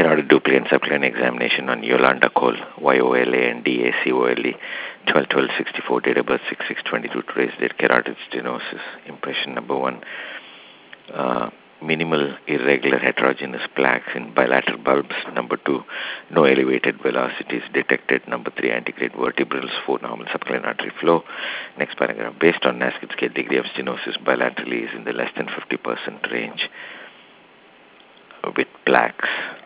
carotid duplicate subclinical examination on Yolanda Cole, YOLANDACOLE, 12/12/64, date of birth 6/6/22, today's date, carotid stenosis. Impression number 1, minimal irregular heterogeneous plaques in bilateral bulbs. Number 2, no elevated velocities detected. Number 3, antegrade vertebrals. 4, normal subclinical artery flow. Next paragraph, based on NASCAD scale, degree of stenosis bilaterally is in the less than 50% range with plaques.